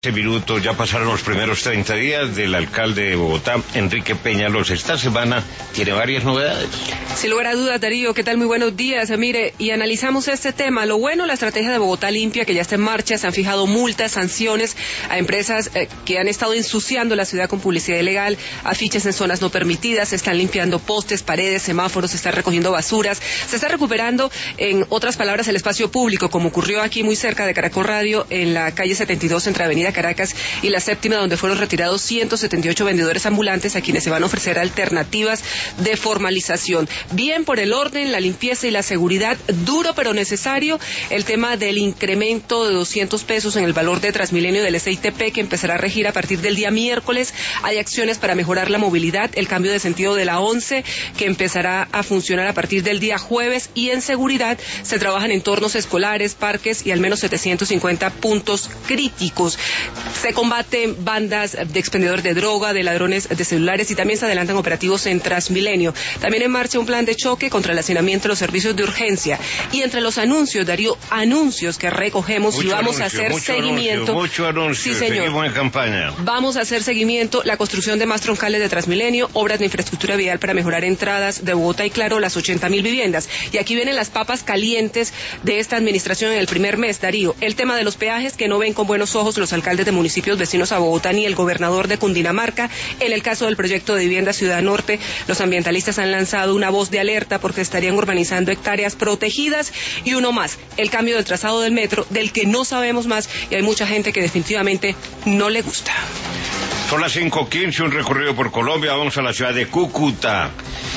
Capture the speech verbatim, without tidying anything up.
Este minuto ya pasaron los primeros treinta días del alcalde de Bogotá, Enrique Peñaloz. Esta semana tiene varias novedades. Sin lugar a dudas, Darío, ¿qué tal? Muy buenos días. Mire, y analizamos este tema. Lo bueno, la estrategia de Bogotá Limpia, que ya está en marcha, se han fijado multas, sanciones a empresas eh, que han estado ensuciando la ciudad con publicidad ilegal, afiches en zonas no permitidas, se están limpiando postes, paredes, semáforos, se están recogiendo basuras, se está recuperando, en otras palabras, el espacio público, como ocurrió aquí muy cerca de Caracol Radio, en la calle setenta y dos, entre Avenida Caracas y la Séptima, donde fueron retirados ciento setenta y ocho vendedores ambulantes a quienes se van a ofrecer alternativas de formalización. Bien por el orden, la limpieza y la seguridad, duro pero necesario, el tema del incremento de doscientos pesos en el valor de Transmilenio del S I T P, que empezará a regir a partir del día miércoles. Hay acciones para mejorar la movilidad, el cambio de sentido de la once, que empezará a funcionar a partir del día jueves, y en seguridad se trabajan entornos escolares, parques y al menos setecientos cincuenta puntos críticos. Se combaten bandas de expendedores de droga, de ladrones de celulares, y también se adelantan operativos en Transmilenio. También en marcha un plan de choque contra el hacinamiento de los servicios de urgencia. Y entre los anuncios, Darío, anuncios que recogemos mucho y vamos anuncio, a hacer mucho seguimiento. Anuncio, mucho anuncio, sí, señor. Seguimos en campaña. Vamos a hacer seguimiento, la construcción de más troncales de Transmilenio, obras de infraestructura vial para mejorar entradas de Bogotá y, claro, las ochenta mil viviendas. Y aquí vienen las papas calientes de esta administración en el primer mes, Darío. El tema de los peajes, que no ven con buenos ojos los alcaldes de municipios vecinos a Bogotá ni el gobernador de Cundinamarca. En el caso del proyecto de vivienda Ciudad Norte, los ambientalistas han lanzado una voz de alerta porque estarían urbanizando hectáreas protegidas. Y uno más, el cambio del trazado del metro, del que no sabemos más, y hay mucha gente que definitivamente no le gusta. Son las cinco quince, un recorrido por Colombia. Vamos a la ciudad de Cúcuta.